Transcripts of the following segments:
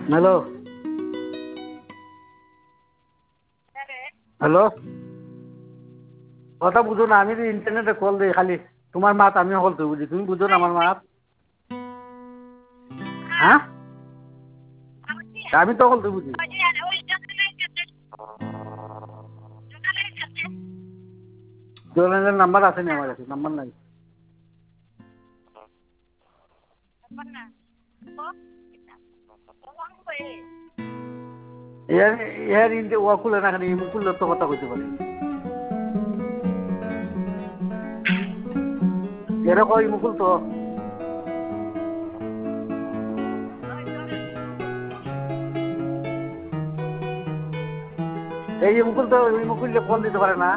Hello hello কথা বুঝো না, আমি তো ইন্টারনেটে কল দিই খালি তোমার মাত আমি কল তো বুঝি, তুমি বুঝো না আমার মাত। হ্যাঁ আমি তো কল তো বুঝি। জনের নাম্বার আছে নি আমার কাছে? নাম্বার নাই। এর এর ইন্টে ও খুলে না, খালি ইমু খুললে তো কথা কইতে পারি। এরকম ইমু খুলতো এই ইমু খুলতো, ইমু খুললে কল দিতে পারে না।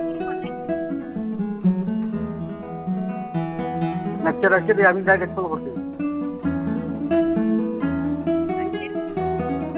আচ্ছা রাখছি, আমি ডাইরেক্ট কল করছি।